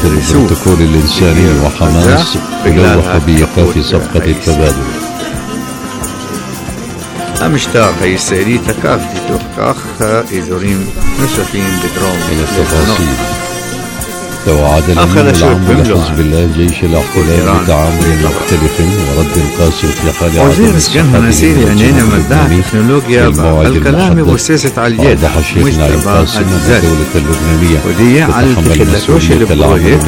البروتوكول الإنساني وحماس يلوح بإيقاف صفقة التبادل. המשטר הישראלי תקף בתוך כך אזורים נוספים בדרום לבנון. توعد الأمين العام لحزب الله جيش الاحتلال بتعامل مختلف ورد قاسي في حال وزير السكن النسيري أننا مدعي التكنولوجيا الكلام والسياسة على اليد مجتبى الزاد ودي على التخلاتوش البروجيكت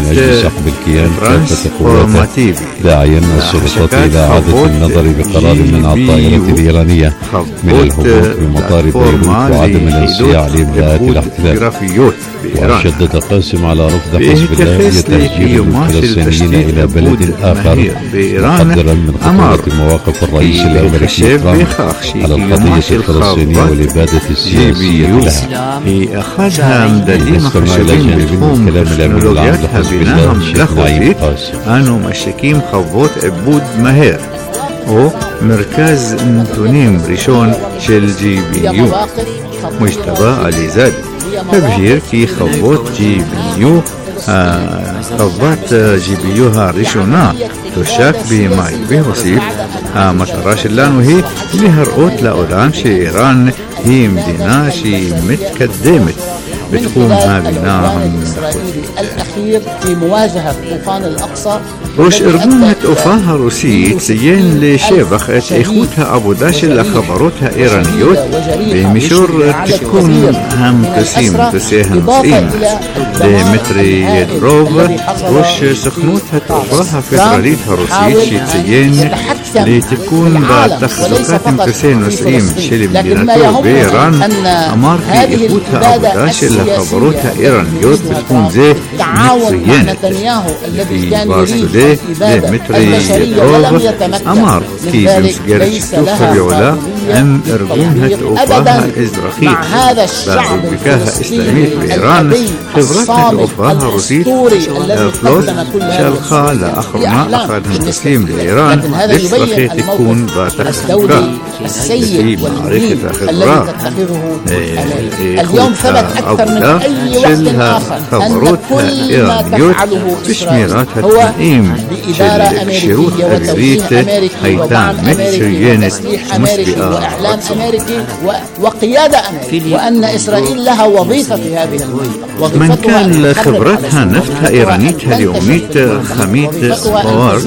ترانسفورماتيفي داعيا السلطات إلى إعادة النظر بقرار منع الطائرة الإيرانية من الهبوط بمطار بيروت وعدم الانصياع لإملاءات الاحتلال. وشدد قاسم على رفض حزب الله لتهجير الفلسطينيين إلى بلد آخر مقدرا من خطورة مواقف الرئيس الأمريكي ترامب على القضية الفلسطينية والإبادة السياسية لها. هي أخذها مدلين مخشبين بتقوم تكنولوجياتها بناهم لخوتي أنو مشاكيم خوات عبود مهير أو مركز نتونيم ريشون شل جي بي يو مجتبى علي تبجير كي خوات جي بي يو خوات جي بي يو ها ريشونا تشاك بماي بهوسيف مطرة شلان وهي لهرقوت لأوران شي إيران هي مدينة شي متقدمت بتقوم بناهم الأخير في مواجهة طوفان الأقصى. روش إرجونة أوفاها روسي تسيين لشيبخ إخوتها أبو داشل لخبروتها إيرانيوت بمشور تكون هم تسيهم نسيم ديمتري يدروف روش سخنوتها أوفاها فدراليتها روسي تسيين لتكون بتخلقات تسين نسيم شل مدينته بإيران أماركي إخوتها أبو داشل لخبروتها إيرانيوت بتكون زي مصريين في بارسودي ديمتري يدروف أمر كي بمسجرة شتوفها بعلا أم إرجونها أوفاها الإزراخية بعد بكاها إسلامية بإيران خبرتها أوفاها روسية فلوت شالخا لأخرنا أخذها التسليم لإيران إزراخية تكون باتخذها في معرفة خبرات اليوم ثبت أكثر من أي وقت آخر أن كل ما تفعله إسرائيل هو بإدارة أمريكية وتوجيه أمريكي ودعم أمريكي وتسليح أمريكي وإعلام أمريكي وقيادة أمريكي وأن إسرائيل لها وظيفة في هذه المنطقة. من كان خبرتها نفتها إيرانيتها اليوميت خميت صوار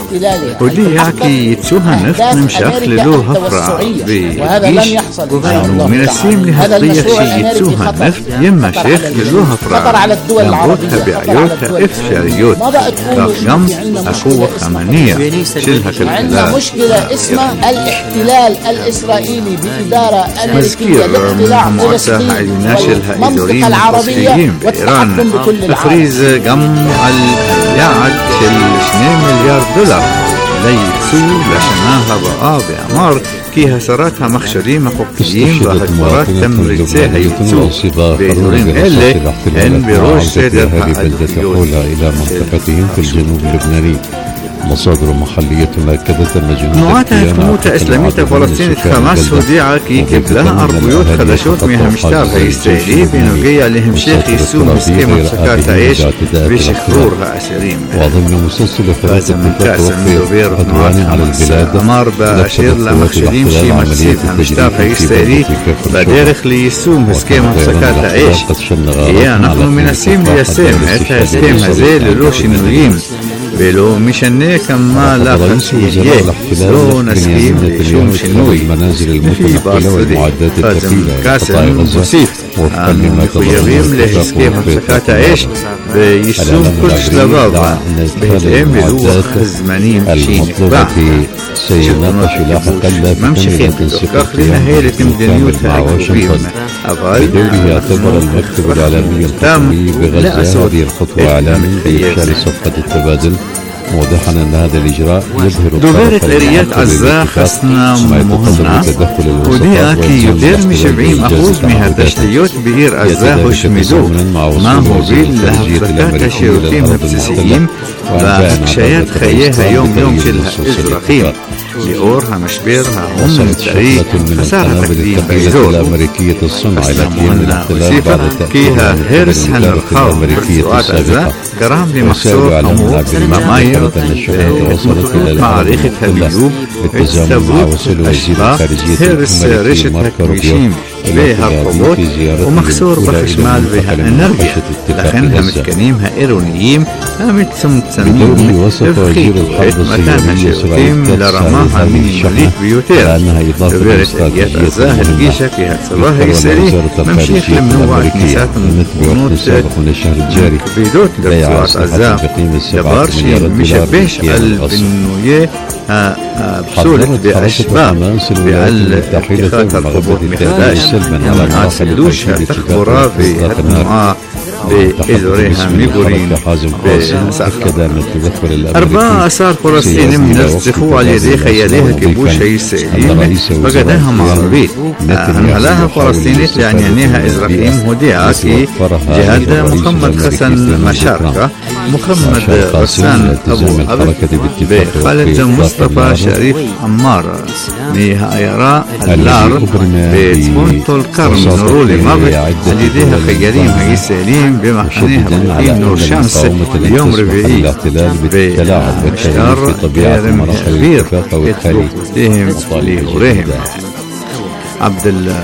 ودي يعكي يتسوها نفت نمشاخ للو هفرع بجيش من السيم لهالضية شي يتسوها نفت يما شيخ للو هفرع نبوتها بعيوتها إفشاريوت رقم أقوة خمانية شلها عندنا مشكلة اسمها الاحتلال الإسرائيلي بإدارة أمريكية لاحتلال فلسطين والمنطقة العربية والتحكم بكل العالم. تفريز جمع اليعد شل 2 مليار دولار ليتسو لشناها بقى بأمار كي هسراتها مخشرين مخبطيين وهجمرات تمرتسيها يتسو بإدورين إلي إن بروش سيدرها حولها إلى منطقتهم في الجنوب اللبناني. مصادر محلية مأكدت أن نوعاتها حكومة إسلامية فلسطين خماس هديعة كي كبلها أربيوت خدشوت ميها مشتار إسرائيلي بنوجية لهم شيخ يسوم مسكيمة سكار تعيش بشخرورها أسيرين وضمن مسلسل هذا من كأس المدوبير على البلاد أمار بأشير لمخشرين شي مكسيبها مشتار إسرائيلي بديرخ ليسوم مسكيمة سكار تعيش هي نحن من السيم ليسيم هتا سكيم هزي لروش نويم بلو مشنه كما لا خلفية لو نسكيم لشوم شنوي في بارسودي هذا كاسم وصيف مخيرين لهسكيم حسكات عيش بيسوم كل شلبابا بهتهم بلوخ الزمانين شين باع سيناقش لاحقا لا ممشيخين كاخلين هيلة مدنيوتها عكوبين بدوره يعتبر المكتب الإعلامي القومي بغزة هذه الخطوة إعلامية بإفشال صفقة التبادل موضحا أن هذا الإجراء يظهر دولارة الريات عزا خصنا مهمة ودي أكي يدير مشبعين أخوز مها تشتيوت بإير عزا وشمدو ما هو بيل لهفتكات شيروتين نفسيين وأكشايات خياها يوم شلها إزراخيم لأور همشبير وصلت شحنة من القنابل الثقيلة الأمريكية الصنع إلى كيان الاحتلال بعد كيها هيرس هنرخاو الأمريكية السابقة كرام لمحصور أمور بمايو وصلت إلى معركة هبيوب بالتزامن مع وصول وزير الخارجية هيرس رشد هكوشيم بها القبوط ومخسور بخشمال بها النرجع لخنها متكنيمها إيرونيين همتسم تسميم وصف وزير الحرب الصهيونية شرطيم لرماها من مليك بيوتير لأنها إضافة ببرت الظاهر جيشة فيها صباح يسري ممشيخ لمنوع كنيسات المتبوعات السابق من الشهر الجاري بيدوت لرسوات عزام دبارشي مشبهش البنوية بسولة بأشباب بأل القبوط مخداش من عسلوش تخبرها في هدمها بإذوريها ميبورين أربعة أسار فلسطين من نرسخوا على يدي خياليها كبوش هيسائلين فقداها معربيت أنهلاها فلسطينيت لعنيانيها إزرائيليين هوديعة في جهاد محمد حسن مشاركة محمد غسان أبو عبد بخالد مصطفى شريف عمار نهايرا اللار بتبونتو الكرم نورولي مابت على يديها خياليين هيسائلين بمحنيها بلقين نور شمس يوم ربيعي بمشتار كارم كبير يتبوتهم لغورهم عبد الله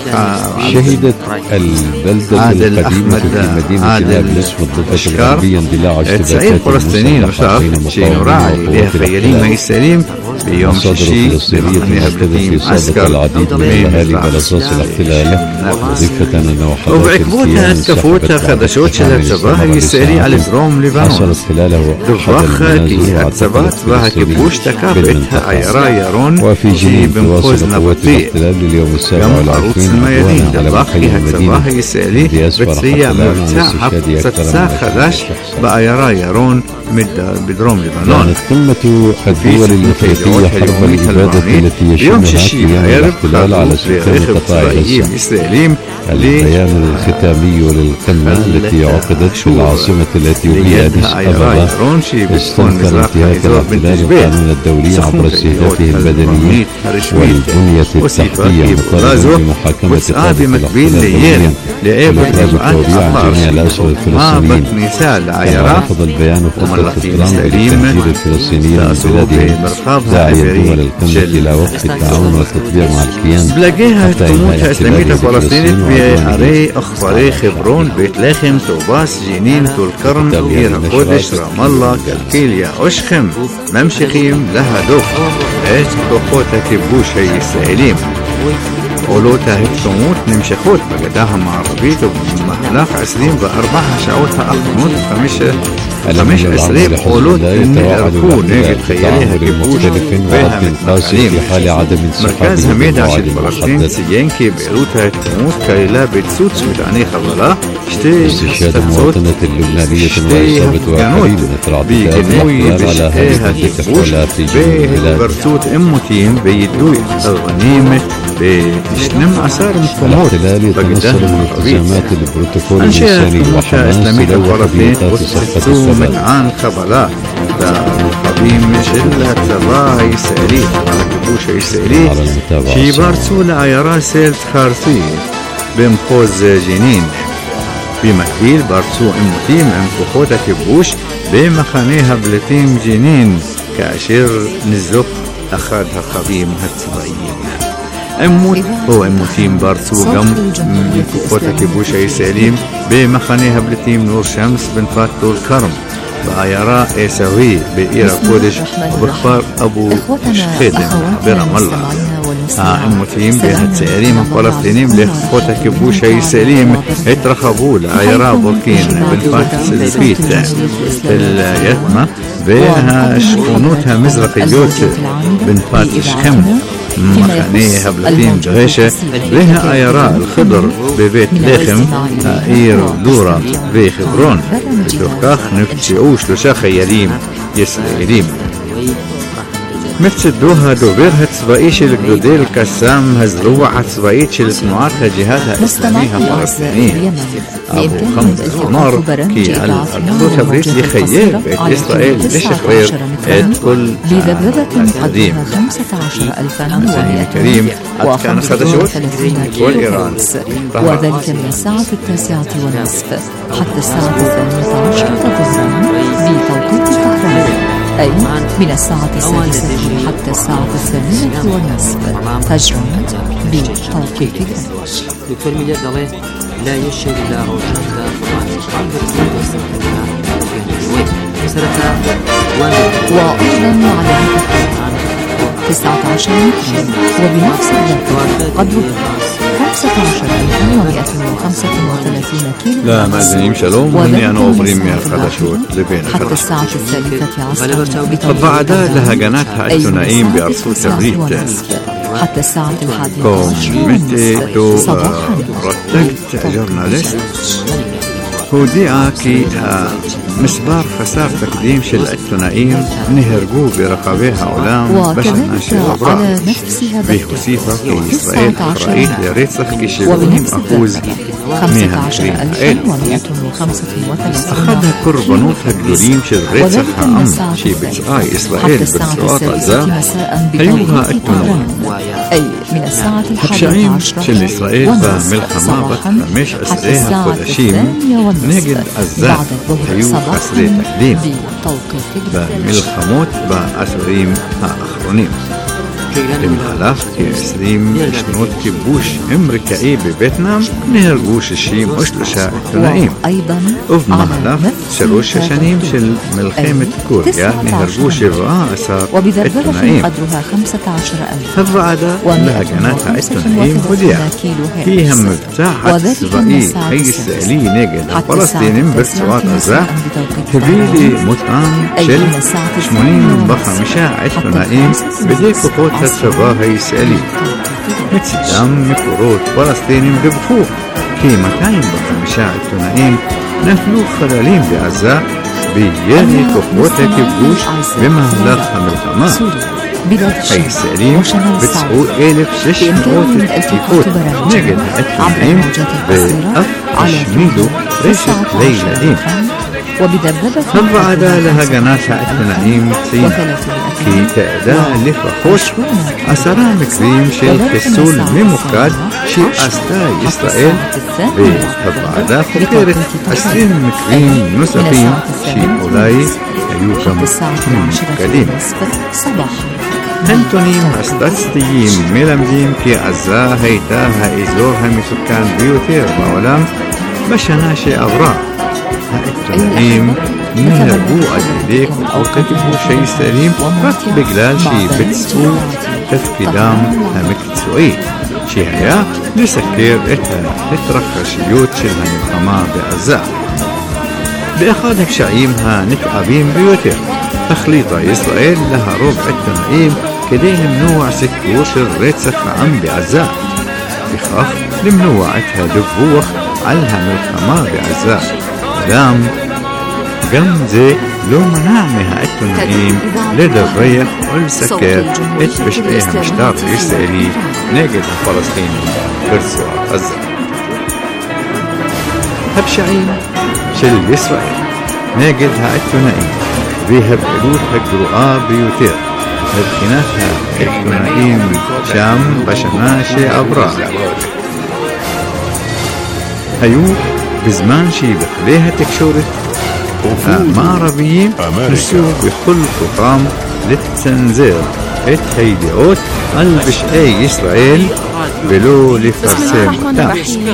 شهدت البلدة القديمة في مدينة نابلس والضفة الغربية اندلاع اشتباكات فلسطينيين وشاف شين راعي لها خيالين ميسالين بيوم شيشي بمحنيها في صادق العديد من الأهالي على أساس الاحتلال ضيفة أنه وبعقبوتها تكفوتها خدشوت شلال صباح يسالي على دروم لبنان حصل احتلاله دفاخ كي هتسبات بها كبوش تكافئتها عيرا يارون وفي جنين تواصل قوات الاحتلال اليوم السابع والعشرين الميادين دباخي هتسباح يسالي بتسيع مرتاح ستسا خدش بأيرا يارون بدروم لبنان كانت قمة الدول الأفريقية حرب الإبادة التي يشملها قيام الاحتلال على سكان قطاع غزة. البيان الختامي للقمة التي عقدت في العاصمة الأثيوبية أديس أبابا استنكر انتهاك الاحتلال القانون الدولي عبر استهدافه البدني والبنية التحتية مطالبا بمحاكمة قادة الاحتلال والإخراج الطبيعي عن جميع الأسرى الفلسطينيين. رفض البيان خطة احترام للتهجير الفلسطينيين من بلادهم داعيا دول القمة إلى وقف التعاون والتطبيع مع الكيان بلاقيها تموت إسلامية فلسطينية بأري أخباري خبرون بيت لخم توباس جنين طول كرم إيرا قدش رام الله كالكيليا أشخم ممشخيم لها دوخ إيش بقوتها كبوش هي إسرائيليم قولوتها هيك تموت نمشخوت بقداها مع ربيت ومحلاق 20 بأربعها شعوتها أخنوت خمش أسريب قولوت إني أكون نجد خياليها كبوش بها متنقلين في حال عدم مركز هميد عشان فلسطين سيانكي بيروتها تموت كيلا بتسوت متعني خبلا استشهاد المواطنة اللبنانية وإصابة وآخرين أثر اعتداءات على هذه التحولات في جنوب البلاد. برسوت أمتين بيدوي الغنيمة بتشنم أثار مفهومات الاحتلال يتنصر من التزامات البروتوكول الإنساني وحماس تلوح بيئات صحة السبب عن خبلا قديم شلة صباح يسأليه على كبوش يسأليه في برسول عيرا سيلت خارثي بمخوز جنين بمكيل برسو امتيم امكوخوتا كبوش بمخانيها بلتيم جنين كاشير نزق أخذها خبيم هتسبعين أموت هو أموتيم بارسو قم كوتا كبوش أي سليم بمخانيها بلتيم نور شمس بن فاتو الكرم بآيارا إيساوي بإيرا كودش وبخبار أبو خيدم برام الله أموتيم بها تسيريم فلسطينيم لخوتا كبوش أي سليم اترخبوا لآيارا بوكين بن فاتو البيت اليتمة بها شكونوتها مزرقيوت بن فاتو شخم مخانيها بلتين غيشة بها أيراء الخضر ببيت لخم إير دورة بخبرون بتوكاخ نفتشعوش لشا خياليم يسرائيليم متصدوها دوبرها الصبائي של גדודי אל-קסאם, הזרוע הצבאית של תנועת הג'יהאד האסלאמי הפלסטיני. אבו חמד אמר כי על ארצות הברית לחייב את ישראל לשחרר את כל האסירים. המאזינים الكريم عد كان خدشوت والإيران وذلك من الساعة 9:30 حتى الساعة 12 ظهرا بتوقيت الطهران، أي من الساعة 6 حتى الساعة 8:30 فجرا بتوقيت جرينتش. دكتور ميلاد دڵێ لا يشهد إلا روشندا وأيضا على 19 مترا وبنفس الوقت قدره 15,135 كيلو. لا مازنين شلوم هني أنا أوبرين من الخدشوت لبين حتى الساعة 3:00 فبعدها لهجناتها الثنائيين بأرصوت الريت حتى الساعة 11 صباحا. رتقت جورناليست هوديعة كي مسبار خسار تقديم شل الثنائيين نهرجو برقبها علام باش ناشي الأبرار بيخصيفة في إسرائيل رأيت لريتسخ كشبهم أخوز 15,135 أخذها كربانوتها جدولين شل ريتسخ عم شي بتسعى إسرائيل برسوات عزاء أيوها الثنائيين أي من الساعة 11 شل إسرائيل بملحمة بتخمش أسريها خدشين نجد الزاق هيو أسري تقديم بملحموت بأسرين الآخرين במהלך כ-20 שנות כיבוש אמריקאי בווייטנאם נהרגו 63 עיתונאים, ובמהלך 3 השנים של מלחמת קוריאה נהרגו 17 עיתונאים. הוועדה להגנת העיתונאים הודיעה כי המבצע הצבאי הישראלי נגד הפלסטינים ברצועת עזה הביא למותם של 85 עיתונאים בידי כוחות הצבא הישראלי. מצדם מקורות פלסטינים דיווחו כי 205 עיתונאים נפלו חללים בעזה בירי כוחות הכיבוש במהלך המלחמה. הישראלים ביצעו 1,600 תקיפות נגד העיתונאים ואף השמידו רשת לילדים. הוועדה להגנת העיתונאים ציינה כי תיעדה לפחות 10 מקרים של חיסול ממוקד שעשתה ישראל, והוועדה חוקרת 20 מקרים נוספים שאולי היו גם ממוקדים. הנתונים הסטטיסטיים מלמדים כי עזה הייתה האזור המסוכן ביותר בעולם בשנה שעברה. העיתונאים נהרגו על ידי כוחות הכיבוש הישראלים רק בגלל שביצעו תפקידם המקצועי, שהיה לסקר את ההתרחשויות של המלחמה בעזה. באחד הקשיים הנתעבים ביותר החליטה ישראל להרוג עיתונאים כדי למנוע סיקור של רצח העם בעזה, וכך למנוע את הדיווח על המלחמה בעזה. גם זה לא מנע מהעיתונאים לדווח ולסקר את פשעי המשטר הישראלי נגד הפלסטינים ברצועת עזה. הפשעים של ישראל נגד העיתונאים והפעילות הגרועה ביותר מבחינת העיתונאים שם בשנה שעברה היו בזמן שבכלי התקשורת המערביים ניסו בכל כוחם לצנזר את הידיעות על פשעי ישראל ולא לפרסם אותם.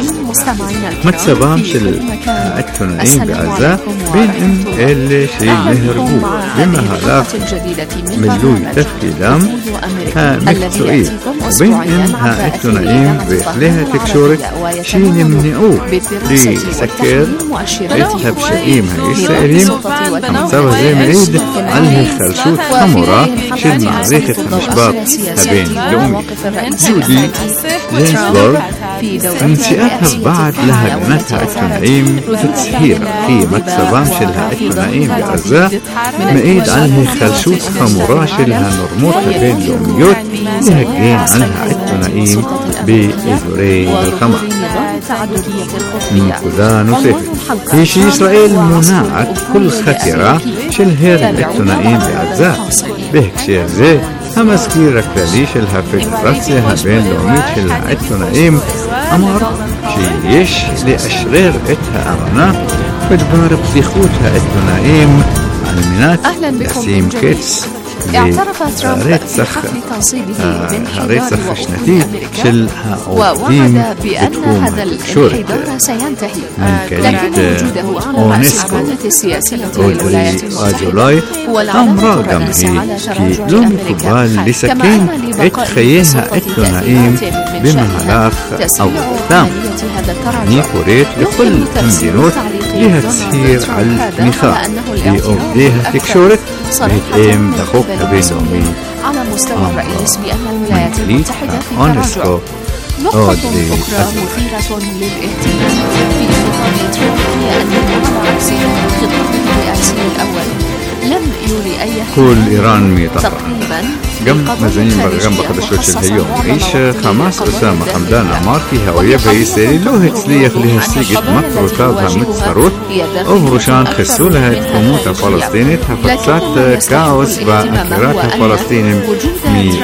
מצבם של העיתונאים בעזה, בין אם אלה שנהרגו במהלך מילוי תפקידם המקצועי ובין אם העיתונאים וכלי התקשורת שנמנעו לסקר את הפשעים הישראלים, המצב הזה מעיד על היחלשות חמורה של מערכת המשפט הבינלאומי. ג'ודי جينسبورغ انشئتها بعد لها بنتها الثنائيم تتسهيرة في مكسبام شلها الثنائيم بعزة مقيد عنها خلشوت خمورة شلها نرموتها بين لوميوت لهجين عنها الثنائيم بإزوري الخمر من كودان وسيفل هيشي إسرائيل مناعت كل خطيرة شلها الثنائيم بعزة بهكشير زي همس كيرا كلاليش الهفدراتسيها بين لوميت شلها الثنائيم أمر شيش لأشرير إتها أمنا بدبار بزيخوتها الثنائيم علمينات ياسيم كيتس اعترف ترامب بحفل تنصيبه بانحدار شنتي ووعد بأن هذا الانحدار سينتهي لكن وجوده على رأس العملية السياسية للولايات المتحدة والعلامة الرئيسية على تراجع أمريكا كما أن لبقاء الثنائيم بمهلاخ أو تام نيكوريت لكل المدينات لها تسهير على الميخاء لأوفديها تكشورت بهتئيم دخوكها بينومي على مستوى الرئيس بأن الولايات المتحدة في تراجع. نقطة أخرى مثيرة للاهتمام في خطاب ترامب هي أنه على عكس خطابه الرئاسي الأول لم يولي أي كل إيران ميطة تقريبا جم مزنين برغم بقدشوش اليوم عيش حماس أسامة حمدان عمار في هوية بيسيري لو هتسليخ لها سيجة مكروتابها متصروت أوهروشان خسولها تكموتا فلسطينية حفظات كاوس بأكرات فلسطين مي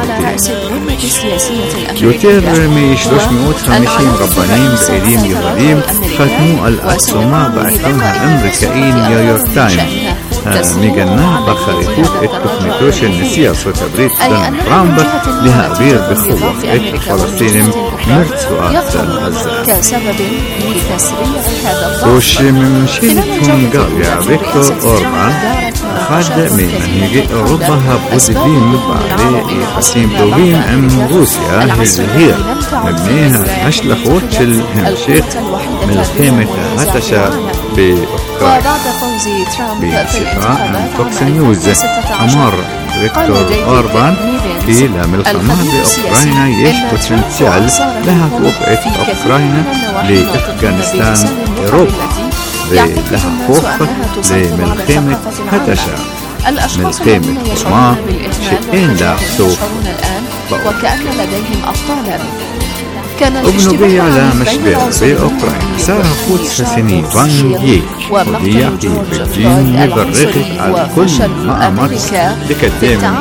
يوتير مي 350 ربانين بأيديم يهوديم ختموا الأسومة بعثونها أمريكيين نيويورك تايمز ميجانا بخريطوت التخنيتوش النسية صوت بريد دون ترامب لها أبير بخوة الفلسطينيين مرتسوات غزة كسبب لتسريع هذا الضغط وش من شيء قال فيكتور أوربان خاد من منهج أوروبا بوزيدين بعد قسيم دوبين عن روسيا هي مبنيها أشلخوت الهمشيخ من الخيمة هتشا وبعد فوز ترامب في الانتخابات فوكس نيوز أمر فيكتور أوربان في الملحمة بأوكرانيا يش بوتنسيال لها وقعت أوكرانيا لأفغانستان أوروبا لها فوق لملخيمة هتشا ملخيمة روما شئين لا سوق وكأن لديهم أبطالا ابنبي على مشبع بأوكرانيا سارة فوت سنين فانجي ودية في بجين مبرغ على كل ما أمرت لكدام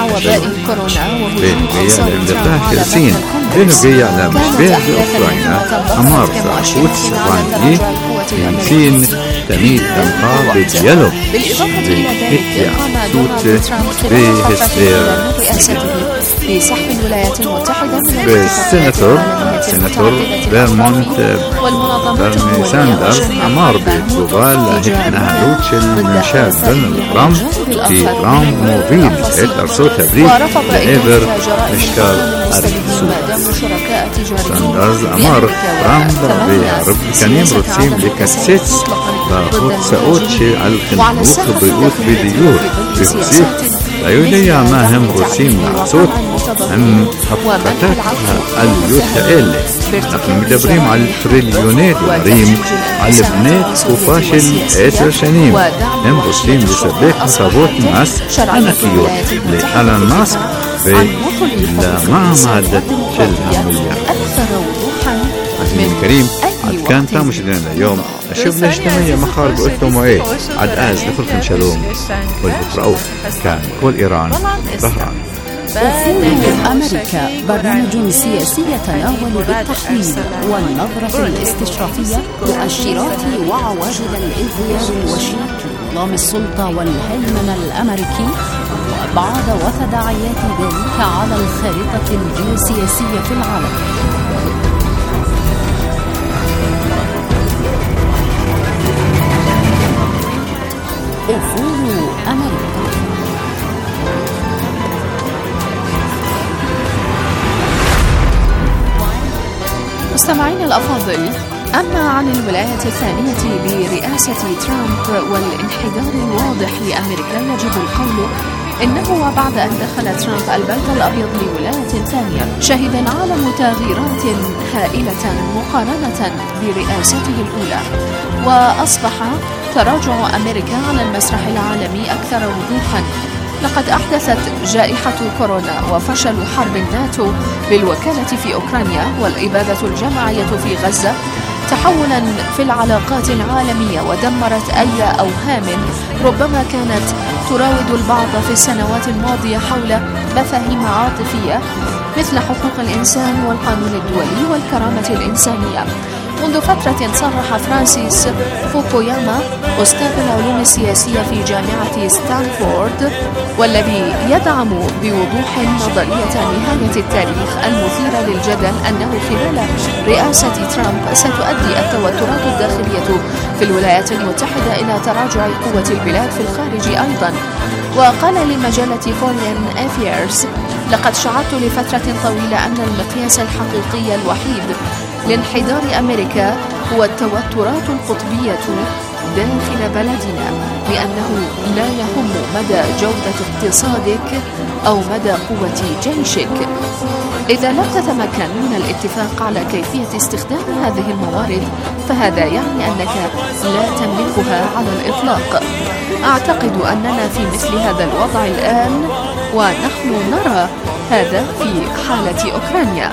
بنبي على امدادها كرسين بنبي على مشبع بأوكرانيا أمر سارة فوت فانجي يمسين تميد تنقى بديالوج بسحب الولايات المتحدة من بالسيناتور بيرمونت برني ساندرز أمر بجوبال هنا روتش المنشاد بن الرام في رام موبيل أرسو تبريد لإبر مشكال ساندرز أمر رام بيعرب كنيم روتسيم لكسيتس بخوت سأوتشي على الخنوق بيوت بديور بخسيف لا يولي ما هم روسيم نعصوت هم حفقتها اليوت كألي نحن مدبرين على التريليونات وريم على بنات وفاشل 10 سنين هم روسيم لسبيك حسابات ناس عنكيوت لألا الناس معمد شلها مليار عزيزي الكريم عد كان تامش لنا اليوم أشوف ليش تمية مخار بقولتم وإيه عد لكلكم شلوم والبقرأوه كان كل إيران ظهران أمريكا برنامج سياسي يتناول بالتحليل والنظرة الاستشرافية مؤشرات وعواجل الانهيار وشيك نظام السلطة والهيمنة الأمريكي وأبعاد وتداعيات ذلك على الخارطة الجيوسياسية في العالم. أفول أمريكا. مستمعين الأفاضل، أما عن الولاية الثانية برئاسة ترامب والانحدار الواضح لأمريكا يجب القول إنه وبعد أن دخل ترامب البيت الأبيض لولاية ثانية شهد العالم تغييرات هائلة مقارنة برئاسته الأولى، وأصبح تراجع أمريكا على المسرح العالمي أكثر وضوحا. لقد أحدثت جائحة كورونا وفشل حرب الناتو بالوكالة في أوكرانيا والإبادة الجماعية في غزة تحولا في العلاقات العالمية، ودمرت أي أوهام ربما كانت تراود البعض في السنوات الماضية حول مفاهيم عاطفية مثل حقوق الإنسان والقانون الدولي والكرامة الإنسانية. منذ فترة صرح فرانسيس فوكوياما أستاذ العلوم السياسية في جامعة ستانفورد والذي يدعم بوضوح نظرية نهاية التاريخ المثيرة للجدل أنه خلال رئاسة ترامب ستؤدي التوترات الداخلية في الولايات المتحدة إلى تراجع قوة البلاد في الخارج أيضا. وقال لمجلة فورين أفيرز: لقد شعرت لفترة طويلة أن المقياس الحقيقي الوحيد لانحدار أمريكا هو التوترات القطبية داخل بلدنا، لأنه لا يهم مدى جودة اقتصادك أو مدى قوة جيشك. إذا لم تتمكن من الاتفاق على كيفية استخدام هذه الموارد فهذا يعني أنك لا تملكها على الإطلاق. أعتقد أننا في مثل هذا الوضع الآن، ونحن نرى هذا في حالة أوكرانيا.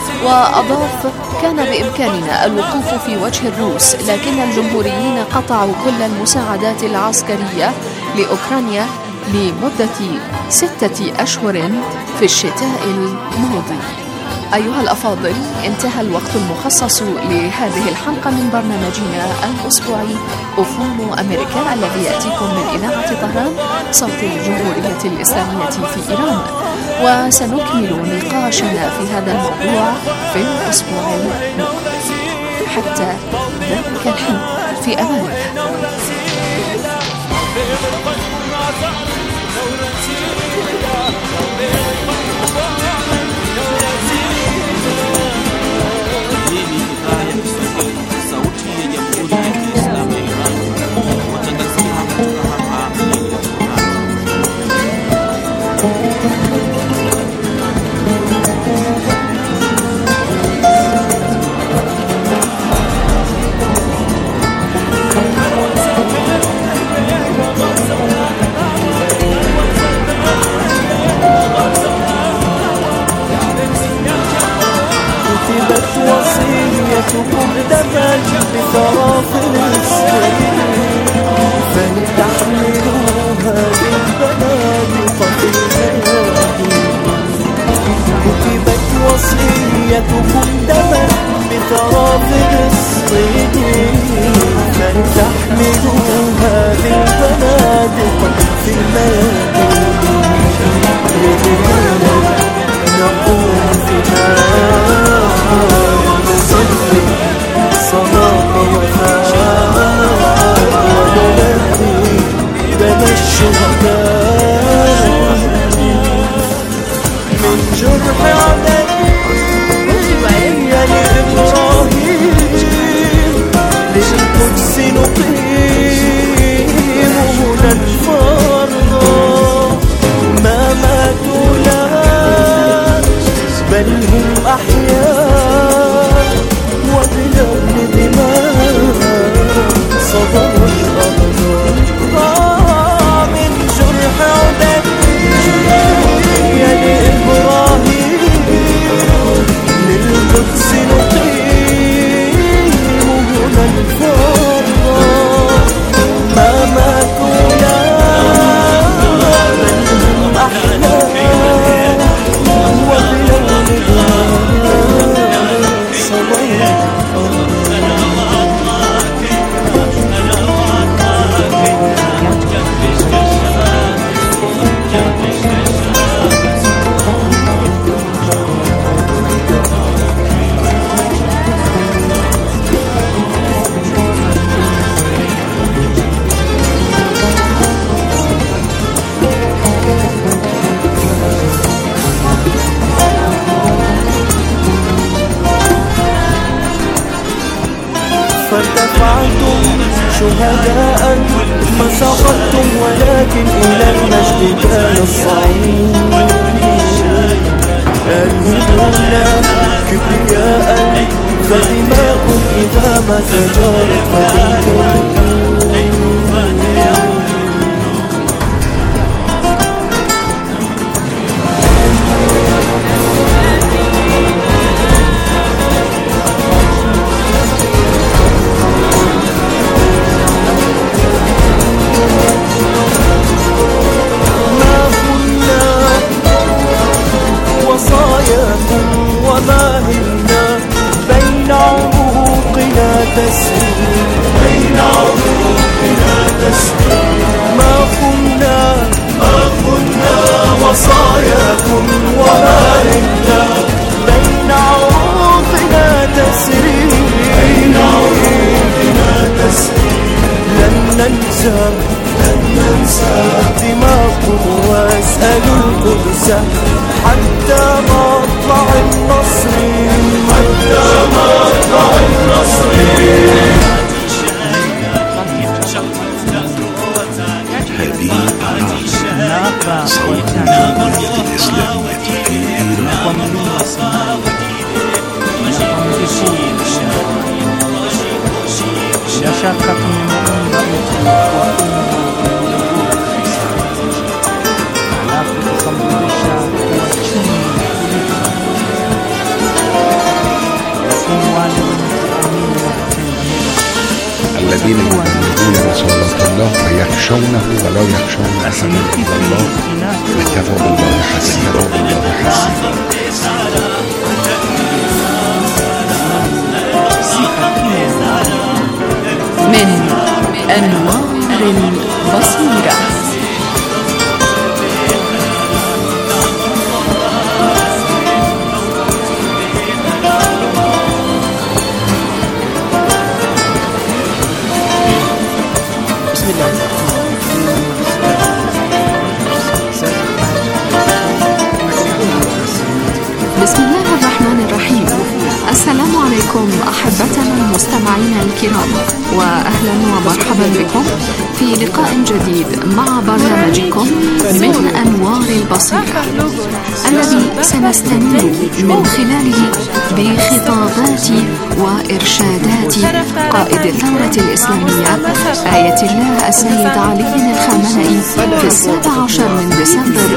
وأضاف: كان بإمكاننا الوقوف في وجه الروس، لكن الجمهوريين قطعوا كل المساعدات العسكرية لأوكرانيا لمدة 6 أشهر في الشتاء الماضي. أيها الأفاضل، انتهى الوقت المخصص لهذه الحلقة من برنامجنا الأسبوعي أفهام أمريكا الذي يأتيكم من إذاعة طهران صوت الجمهورية الإسلامية في إيران، وسنكمل نقاشنا في هذا الموضوع في الأسبوع المقبل. حتى ذلك الحين، في أمان الله. وصيتكم دمج بطرف السرير فلتحملوها بالبنادق في الميادين. كتبت وصيتكم دمج بطرف السرير فلتحملوها بالبنادق في الميادين. نقوم بها صداقة وفاء ونبني دم الشهداء من جرح عدني لإبراهيم للقدس نقيم هنا الفرح. ما ماتوا لا بل هم أحياء وبلون دماء صبر الأرض. من جرح عدني لإبراهيم للقدس نقيم هنا الفرح. ما ماتوا لا بل هم أحياء وبلون دماء صبر الأرض. فارتفعتم شهداء ما سقطتم ولكن إلى المجد الصعود يرهبون كبرياء فدماء إذا ما تجارت فإنكم دماغكم واسألوا القدس حتى مطلع النصر حتى مطلع النصر. هذه أعراف صوت الجمهورية الإسلامية في إيران. الذين يبلغون رسالة الله ويخشونه ولا يخشون أحدا إلا الله وكفى بالله حسيبا. من أنوار البصيرة. بسم الله الرحمن الرحيم. السلام عليكم أحبتنا المستمعين الكرام، وأهلا ومرحبا بكم في لقاء جديد مع برنامجكم من أنوار البصيرة، الذي سنستنير من خلاله بخطابات وإرشادات قائد الثورة الإسلامية آية الله السيد علي الخامنئي في 17 من ديسمبر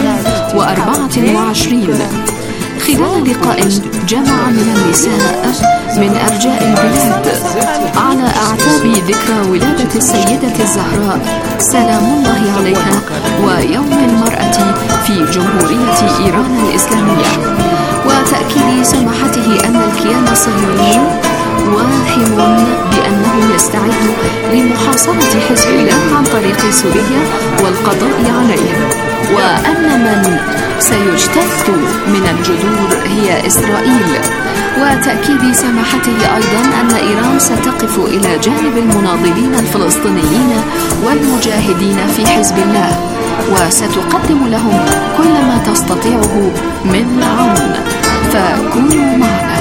2024، خلال لقاء جمع من النساء من أرجاء البلاد على أعتاب ذكرى ولادة السيدة الزهراء سلام الله عليها ويوم المرأة في جمهورية إيران الإسلامية، وتأكيد سماحته أن الكيان الصهيوني واهم بأنه يستعد لمحاصرة حزب الله عن طريق سوريا والقضاء عليه، وأن من سيجتث من الجذور هي إسرائيل، وتأكيد سماحته أيضا أن إيران ستقف إلى جانب المناضلين الفلسطينيين والمجاهدين في حزب الله، وستقدم لهم كل ما تستطيعه من عون، فكونوا معنا.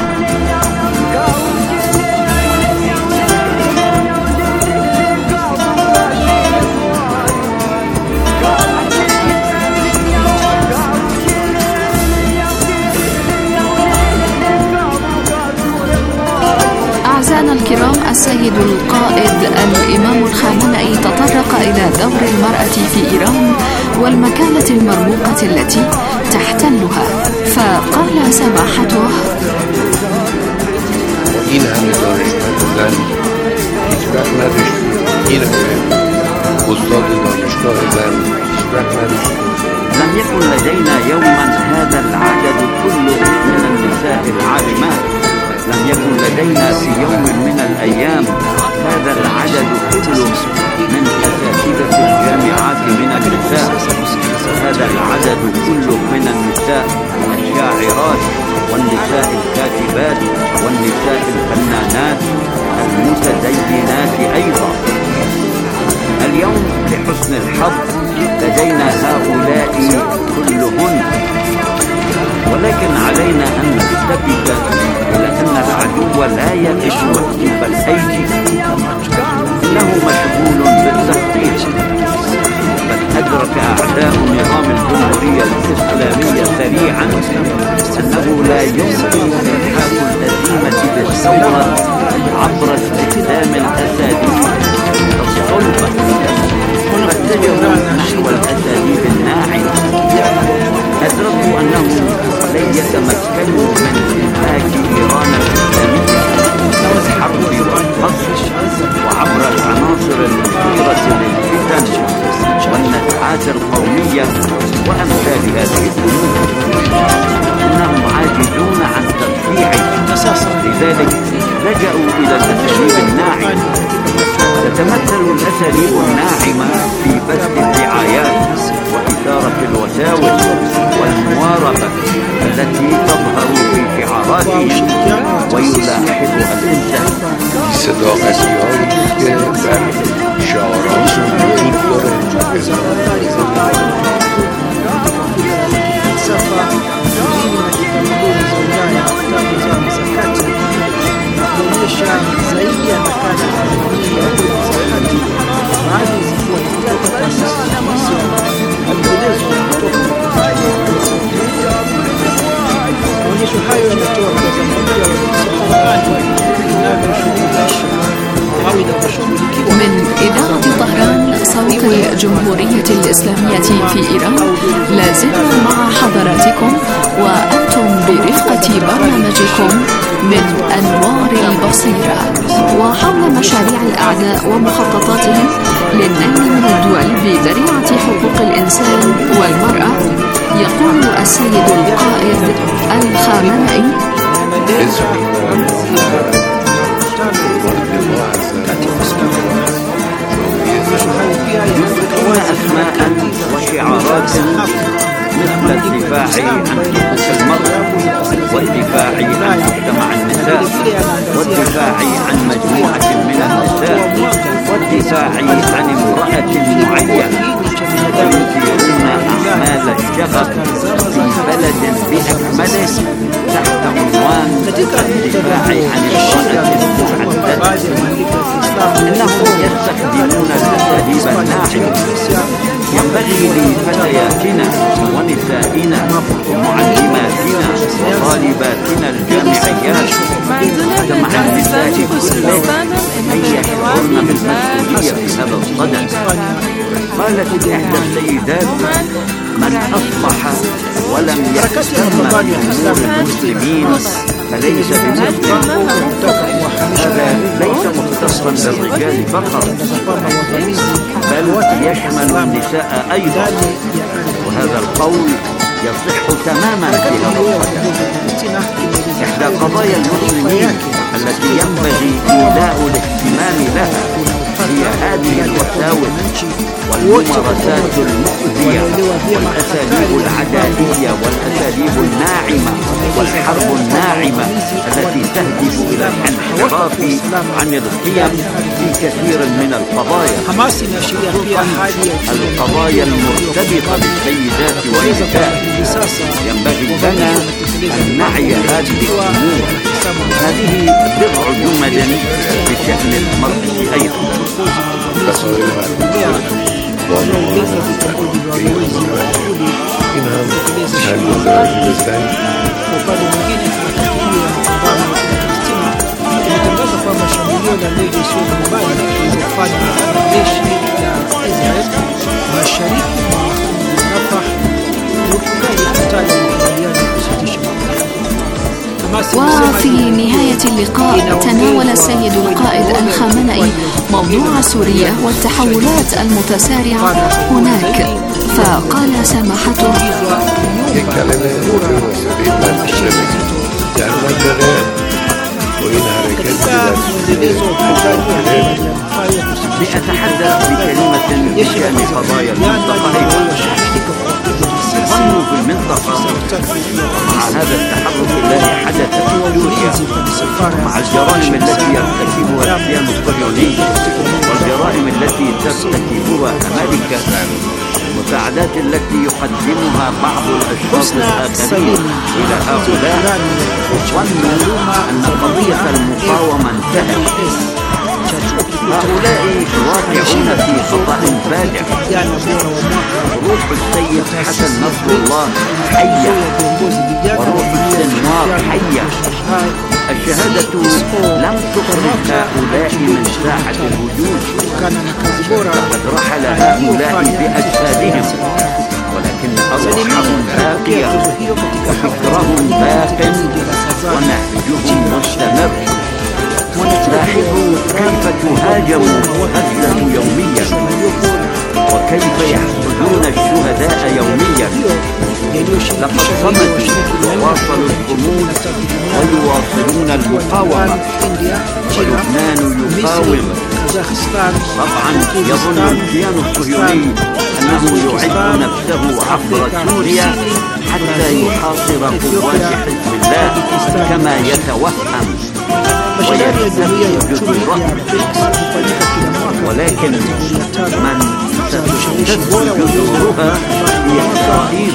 أعزائنا الكرام، السيد القائد الإمام الخامنئي تطرق إلى دور المرأة في إيران والمكانة المرموقة التي تحتلها، فقال سماحته: این همه دانشمند زن هیچ وقت نداشتیم، این همه استاد دانشگاه زن هیچ وقت نداشتیم. لم يكن لدينا يوما هذا العدد كله من النساء العالمات، لم يكن لدينا في يوم من الأيام هذا العدد كله من أساتذة الجامعات من النساء، هذا العدد كله من النساء الشاعرات والنساء الكاتبات والنساء الفنانات المتدينات أيضا. اليوم لحسن الحظ لدينا هؤلاء كلهن، ولكن علينا أن نثبت إلى أن العدو لا يقف مكتوب الأيدي، إنه مشغول بالتخطيط، بل أدرك أعداء النظام الثورة عبر استخدام الأساليب الصلبة، فاتجهوا نحو الأساليب الناعمة. أدركوا أنهم لن يتمكنوا من إنهاك إيران الإسلامية بالحرب والقصف وعبر العناصر المثيرة للفتن والنزعات القومية وأمثال هذه الأمور. إنهم عاجزون عن ترفيعه، لذلك لجأوا إلى الأساليب الناعمة. تتمثل الأساليب الناعمة في بث الدعايات وإثارة الوساوس والمواربة التي تظهر في شعاراتهم ويلاحظها الإنسان. من إذاعة طهران صوت الجمهورية الإسلامية في إيران، لازلنا مع حضراتكم وأنتم برفقة برنامجكم من أنوار البصيرة. وحول مشاريع الأعداء ومخططاتهم للنيل من الدول بذريعة حقوق الإنسان والمرأة، يقول السيد القائد الخامنئي: يطلقون أسماء وشعارات مثل الدفاع عن حقوق المرأة، والدفاع عن مجتمع النساء، والدفاع عن مجموعة من النساء، والدفاع عن امرأة معينة، ويثيرون أعمال الشغب في بلد بأكمله تحت عنوان الدفاع عن امرأة محددة. إنهم يستخدمون الأساليب الناعمة. ينبغي لفتياتنا ونسائنا ومعلماتنا وطالباتنا الجامعيات مع النساء كلهم أن يشعرن بالمسؤولية في هذا الصدد. قالت إحدى السيدات: من أصبح ولم يهتم بأمور المسلمين فليس بمسلم. هذا ليس مختصا بالرجال فقط، بل يشمل النساء أيضا، وهذا القول يصح تماما في هذا الصدد. إحدى قضايا المسلمين التي ينبغي إيلاء الاهتمام لها هي هذه الوساوس والممارسات المؤذية والأساليب العدائية والأساليب الناعمة والحرب الناعمة التي تهدف إلى الانحراف عن القيم في كثير من القضايا، القضايا المرتبطة بالسيدات والنساء. ينبغي لنا أن نعي هذه الأمور. هذه بضع جمل بشأن المرأة أيضا. وفي نهاية اللقاء تناول السيد القائد الخامنئي موضوع سوريا والتحولات المتسارعة هناك، فقال سماحته: لأتحدث بكلمة بشأن قضايا المنطقة. ظنوا في المنطقة مع هذا التحرك الذي حدث في سوريا، مع الجرائم التي يرتكبها الكيان الصهيوني والجرائم التي ترتكبها أمريكا، المساعدات التي يقدمها بعض الأشخاص الآخرين إلى هؤلاء، ظنوا أن قضية المقاومة انتهت. هؤلاء واقعون في خطأ فادح. روح السيد حسن نصر الله حية، وروح السنوار حية. الشهادة لم تخرج هؤلاء من ساحة الوجود، فقد رحل هؤلاء بأجسادهم، ولكن أرواحهم باقية وفكرهم باق ونهجهم مستمر. لاحظوا كيف تهاجم هزة يوميا، وكيف يحصدون الشهداء يوميا. لقد صمدوا وواصلوا الصمود ويواصلون المقاومة، ولبنان يقاوم. طبعا يظن الكيان الصهيوني أنه يعد نفسه عبر سوريا حتى يحاصر قوات حزب الله كما يتوهم ويستفيد بالرأي، ولكن من ستشتد جذورها هي إسرائيل.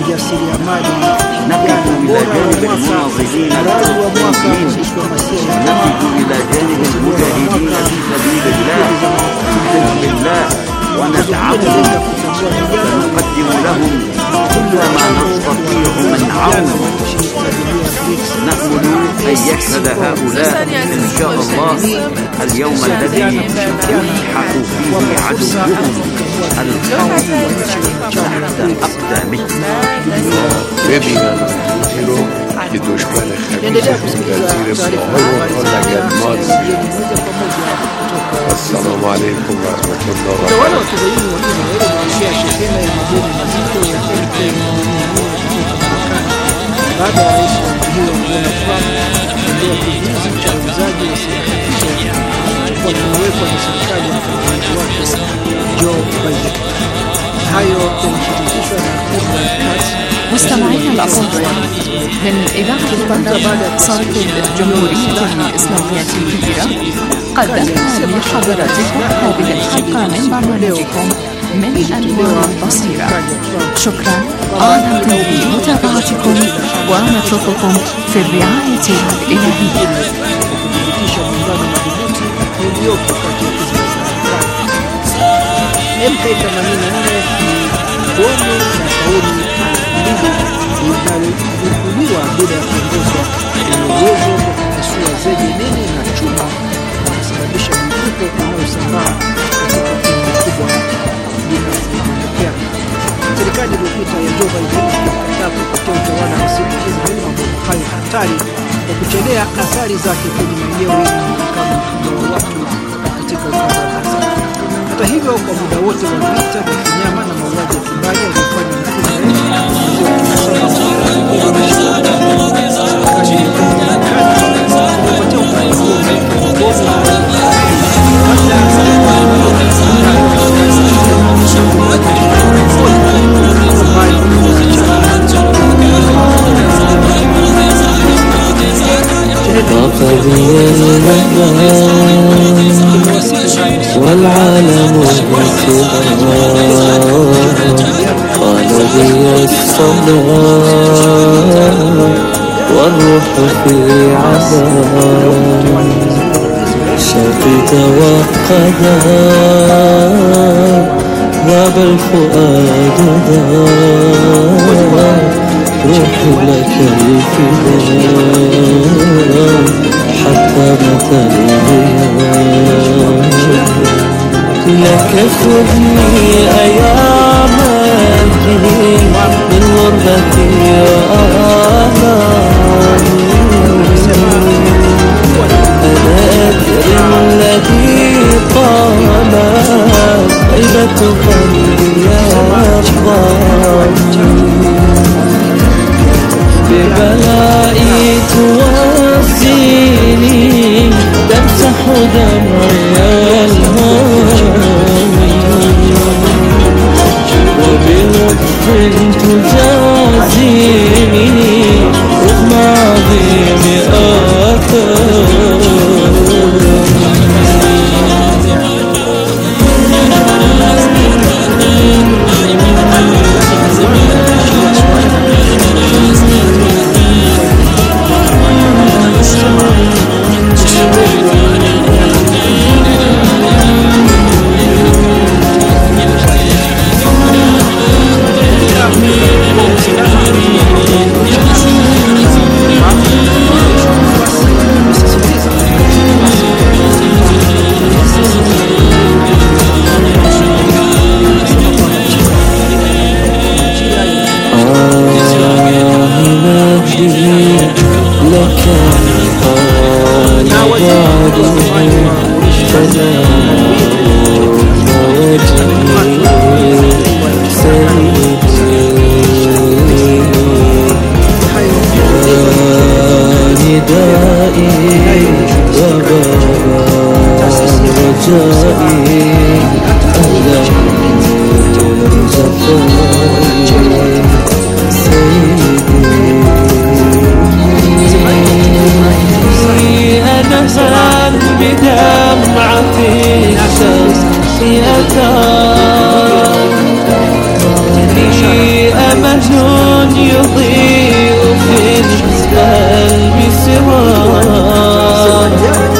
نقف إلى جانب المناضلين الفلسطينيين، نقف إلى جانب المجاهدين في سبيل الله في حزب الله وندعمهم، ونقدم لهم كل ما نستطيع من عون. نأمل أن يشهد هؤلاء إن شاء الله اليوم الذي يلحق فيه عدوهم القوي تحت أقدامهم. ببینن رو که دشمن خبیث زیر پاهای آنها لگدمال زیر. السلام علیکم و رحمت الله و baada ya rais wa nchi hiyo Donald Trump kuondoa kizuizi cha uuzaji wa silaha hizo kilichokuwa kimewekwa na serikali ya mtangulizi wake Joe Biden. Hayo yamethibitishwa na Edward Katz. مستمعينا الأفاضل من إذاعة القاهرة صوت الجمهورية الإسلامية الكبيرة، قدمنا لحضراتكم هذه الحلقة من برنامجكم من أنوار البصيرة. شكرا على طيب متابعتكم، ونترككم في الرعاية الإلهية. linalochukuliwa bila ya kuongozwa lenye uwezo wa kupasua zege nene na chuma na kusababisha mlipuko unaosambaa katika eneo kubwa linalotokea. Serikali iliyopita ya Joe Biden ilikataa kupatia utawala wa Israeli mamlaka hayo hatari kwa kuchelea athari zake kwenye maeneo yenye mlundikano mkubwa wa watu katika ukanda wa Gaza. Hata hivyo, kwa muda wote wa vita vya kinyama na mauaji ya kimbari yaliyofanywa na والعالم بالصدار قال بي الصلاة والروح في عذاب شوقي توقدا ذاب الفؤاد ذاب روحي لك الفداء حتى متى الغياب لك خذني أيام الدين من غربتي وآلامي أنا أدري الذي طال غيبة قلبي الضامي ببلائي تواسيني تمسح دمعي الهامي وبلطف تجازيني رغم عظيم آثامي. يضيء في القلب سراج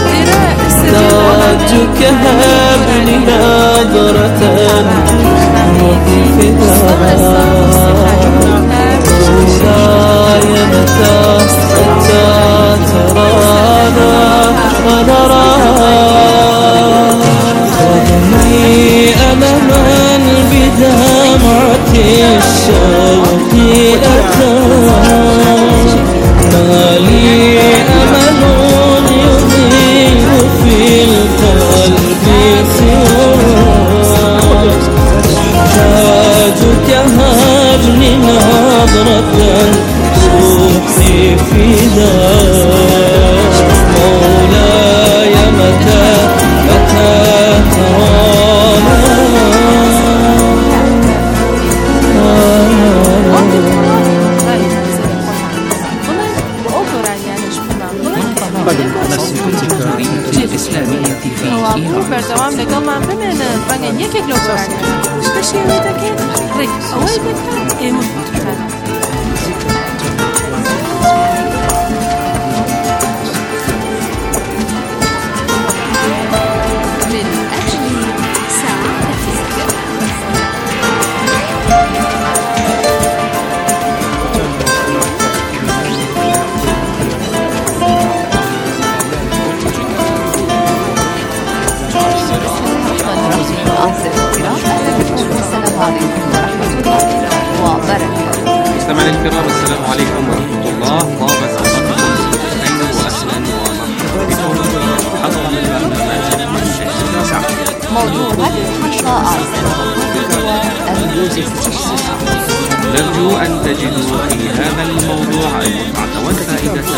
تاجك هبني نظرة مفداء مولاي متى ترانا ونراك رغمي ألما بدمعة الشوق أتى ما لي أمل يضيء في القلب سواك تاجك هبني نظرة روحي فداك مولاي متى ترانا الإسلامية في إيران بردوام لەگەڵ من بمێنن ڕەنگە یەکێک لەو گۆرانیانە بە شێوەیە دەکەن ڕێک ئەوەی بکەن ئێمە بتوانن مستمعينا الكرام السلام عليكم ورحمة الله. طابت أوقاتكم بخير وأهلا ومرحبا بكم حضر البرنامج التاسع. موضوع الحلقة نرجو أن تجدوا في هذا الموضوع المتعة والفائدة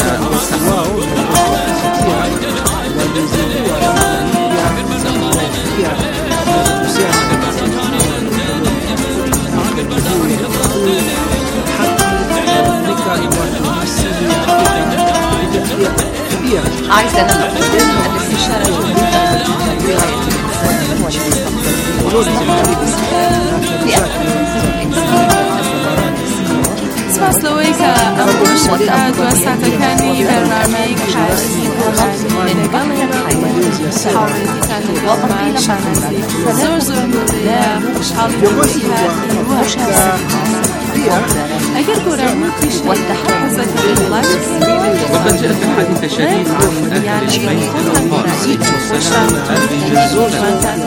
أعزائنا المستمعين الاستشارة الجديدة برعاية سپاس لەوەی کە ئەمڕۆژ دووەساتەکانی بەرنامەی کارسی گۆرانی لەگەڵ هاوڕێزیتان لەگەڵمان شانازی زۆر لێە خوشحاڵی أجل قرآن والتحفظ وقد جاء في الحديث الشريف عن أهل البيت الأنصار عليهم السلام هذه الجزء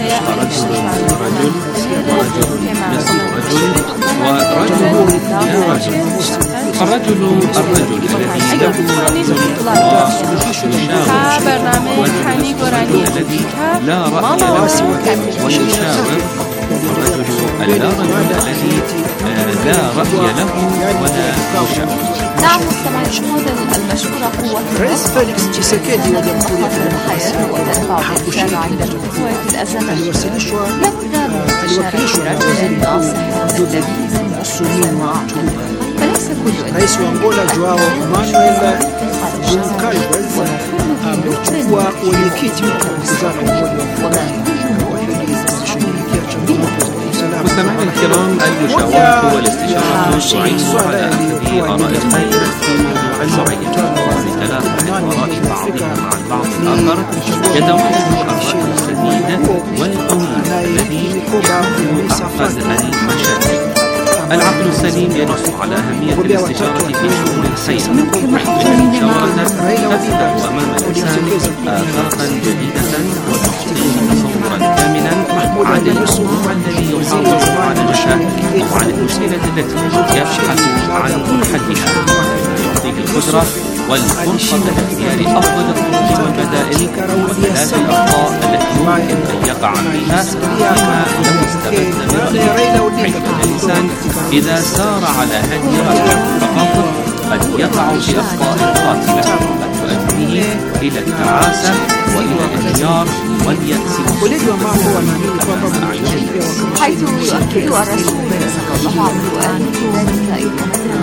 الرجل الذي له والحني الذي لا رأي له ويشاور الرجل الذي لا رأي له ولا يشاور. نعم مستمعي الشهداء المشهورة قوة رئيس فélix Tshisekedi الحياة وتدفع بالإنسان عند الخطوة في الأزمة لابد من استشارة رجل ناصح لبيب مسؤولين معقول فليس كل رئيس أنغولا جواو مانويل Goncalves amechukua wenyekiti wa wizara ya مستمعينا الكرام، المشاورة والاستشارة تعين على أخذ آراء الخير في موضوع معين بثلاث محاورات بعضها مع البعض الآخر يتوالد الرأي السديد والقوي الذي يعقد المشاكل. العقل السليم ينص على أهمية الاستشارة في شؤون الخير، فإن المشاورة تفتح أمام الإنسان آفاقا جديدة وتعطيه تصورا كاملا عن الموضوع الذي يحافظ على نجاحه وعن المشكلة التي يبحث عن حلها، يعطيه القدرة والفرصة لاختيار أفضل الطرق والبدائل وثلاث الأخطاء التي يمكن أن يقع فيها فيما لو استفاد من رأيه، حيث الإنسان إذا سار على هذه الرحلة فقط قد يقع في أخطاء قاتلة قد تؤديه إلى التعاسة وإلى الانهيار واليأس حيث يؤكد الرسول صلى الله عليه وآله ذلك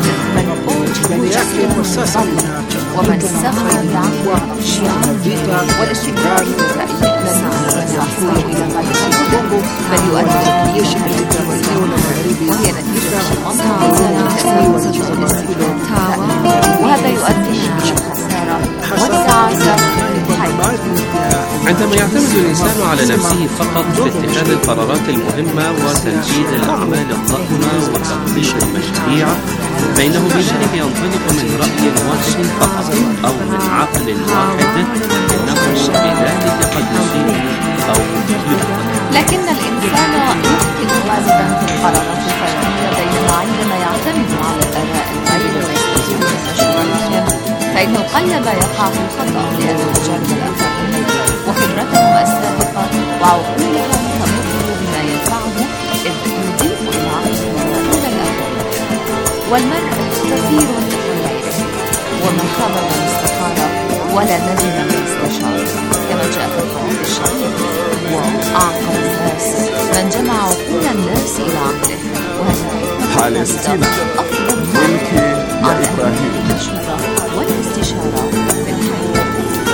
ومن سخر العفو والاستمرار بالرأي يحصل إلى غاية بل يؤدي إلى وهي نتيجة المنطقة على نفسه فقط في اتخاذ القرارات المهمة وتنفيذ الأعمال الضخمة وتطبيق المشاريع، فإنه بذلك ينطلق من رأي واحد فقط أو من عقل واحد، إنه بذلك قد يصيب أو يخطئ. لكن الإنسان يمكن غالبا في القرارات الفردية، بينما عندما يعتمد على الآراء الغير ويستطيع استشارتهم فإنه قلما يقع في الخطأ، لأن تجارب الآخرين وخبرتهم السابقة وعقولهم تمر بما ينفعه، إذ يضيف إلى عقله إلى الآخرين. والمرء كثير غيره، ومن خاب من استخار ولا ندم من استشار، كما جاء في الحديث الشريف. وأعقل الناس من جمع عقول الناس إلى عقله، وهذا فلسطين ملكي يا إبراهيم. المشورة والاستشارة في الحياة.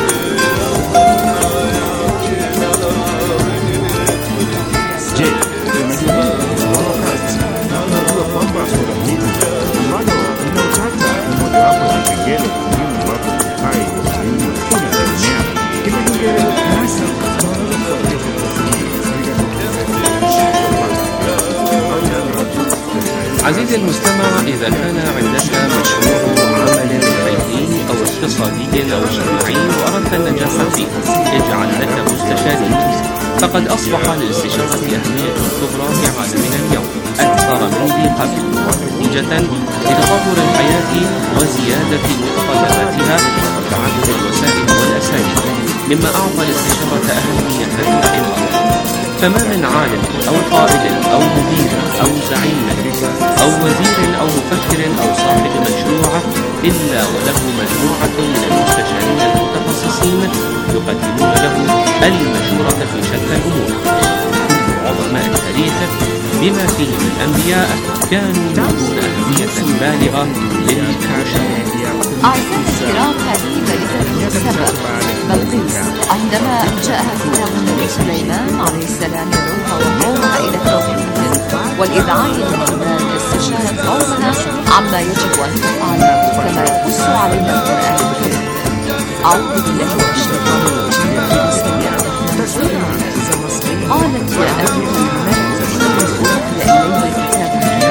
عزيزي المستمع، إذا كان عندك مشروع عمل خيري أو اقتصادي أو اجتماعي وأردت النجاح فيه، اجعل لك مستشارين. فقد أصبح للاستشارة أهمية كبرى في عالمنا اليوم أكثر من ذي قبل، نتيجة لتطور الحياة وزيادة متطلباتها وتعدد الوسائل والأساليب، مما أعطى الاستشارة أهمية أيضا. فما من عالم أو قائد أو مدير أو زعيم أو وزير أو مفكر أو صاحب مشروع إلا وله مجموعة من المستشارين المتخصصين يقدمون له المشورة في شتى الأمور. كل عظماء التاريخ بما فيه من الأنبياء كانوا يؤتون أهمية بالغة للمشورة. أعزائي الكرام، هذه بلدة سبأ بلقيس عندما جاءها كتاب النبي سليمان عليه السلام يدعوها وقومها إلى التوحيد والإذعان للإيمان، استشارت قومها عما يجب أن تفعل كما يقص علينا القرآن الكريم. أعوذ بالله من الشيطان الرجيم، بسم الله الرحمن الرحيم. قالت يا أيها الملأ إني إليه كتاب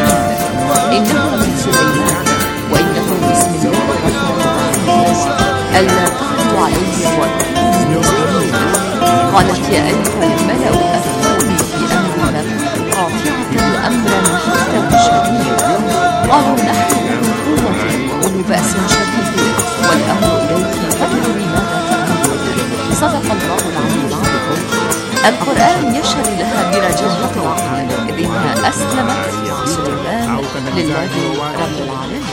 إنه من سليمان وإنه بسم الله الرحمن الرحيم ألا تعلوا علي وأتوني مسلمين. قالت يا أيها الملأ أفتوني في أمر قاطعة أمرا حتى شديد. قالوا نحن أولو قوة وأولو بأس شديد والأمر إليك فانظري ماذا تأمرون. صدق الله العلي العظيم. القرآن يشهد لها برجاء العقل، إذ إنها أسلمت سليمان لله رب العالمين.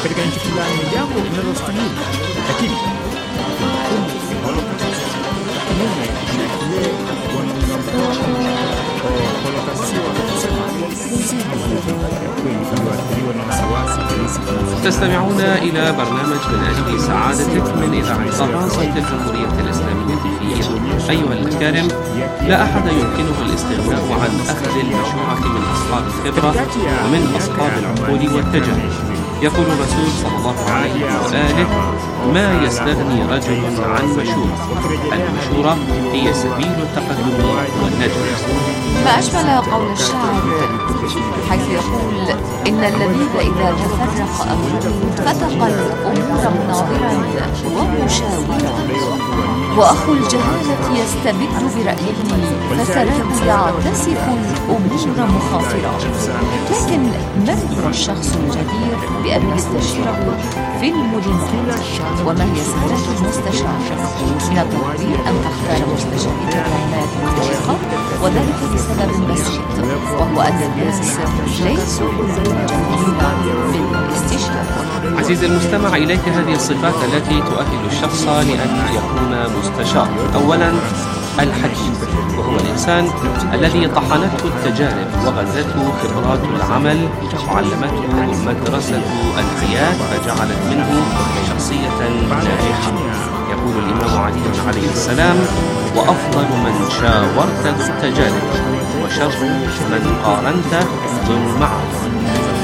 تستمعون إلى برنامج من أجل سعادتك من إذاعة طرابلس الجمهورية الإسلامية في إيران. أيها الكرام، لا أحد يمكنه الاستغناء عن أخذ المشورة من أصحاب الخبرة ومن أصحاب العقول والتجارب. يقول الرسول صلى الله عليه وآله: ما يستغني رجل عن مشورة. المشورة هي سبيل التقدم والنجاح. ما أجمل قول الشاعر حيث يقول: إن اللبيب إذا تفرق أمره فتق الأمور مناظرا ومشاورا، وأخو الجهالة يستبد برأيه فتراه يعتسف الأمور مخاطرا. لكن من هو الشخص الجدير بأن يستشيره في المهمات؟ وما هي صفات المستشار؟ من الضروري أن تختار مستشارك بعناية دقيقة، وذلك لسبب بسيط، وهو أن الناس ليسوا كلهم جاهزين بالاستشارة. عزيزي المستمع، إليك هذه الصفات التي تؤهل الشخص لأن يكون مستشار. أولا، الحكيم، وهو الإنسان الذي طحنته التجارب وغزته خبرات العمل وعلمته مدرسة الحياة فجعلت منه شخصية ناجحة. يقول الإمام علي عليه السلام: وأفضل من شاورت ذو التجارب، وشر من قارنت ذو المعرفة.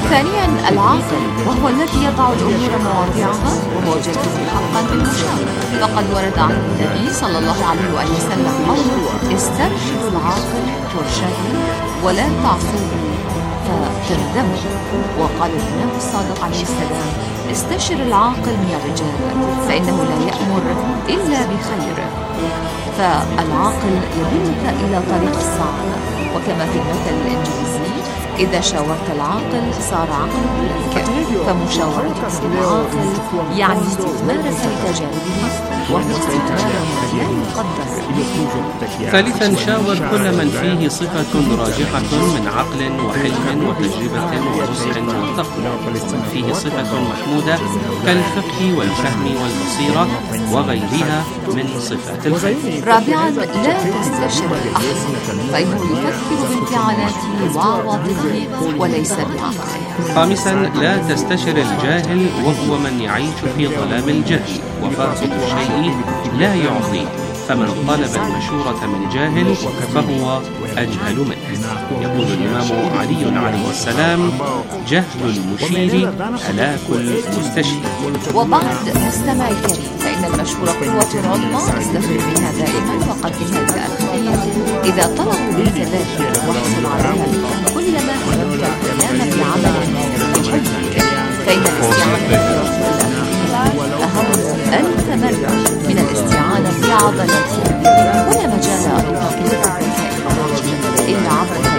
ثانيا العاقل، وهو الذي يضع الأمور مواضعها وهو جد حقا بالمشاعر، فقد ورد عن النبي صلى الله عليه وآله وسلم قوله: استرشدوا العاقل ترشدوا ولا تعصوه فتندموا. وقال الإمام الصادق عليه السلام: استشر العاقل من الرجال فإنه لا يأمر إلا بخير. فالعاقل يدلك إلى طريق السعادة، وكما في المثل الإنجليزي: إذا شاورت العاقل صار عقله لك. فمشاورتك العاقل يعني استثمارك لتجاربه، وهو استثمار لا يقدر. ثالثا، شاور كل من فيه صفة راجحة من عقل وحلم وتجربة ونصح وتقوى، ومن فيه صفة محمودة كالفقه والفهم والبصيرة وغيرها من صفات الخير. رابعا، لا تستشر الأحد، فإنه يفكر بانفعالاته وعواطفه وليس بعقله. خامسا، لا تستشر الجاهل، وهو من يعيش في ظلام الجهل، وفاقد الشيء لا يعطيه، فمن طلب المشورة من جاهل فهو أجهل منه. يقول الإمام عليه السلام: جهل المشير هلاك المستشير. وبعد مستمع الكريم، فإن المشورة قوة عظمى استفد منها دائما وقدمها للآخرين إذا طلبوا منك ذلك واحصل عليها كلما هممت القيام بعمل يجب، فإن الاستعانة أهم ألف مرة من الاستعانة بعضلاتها، ولا مجال للتقليد إلا عبر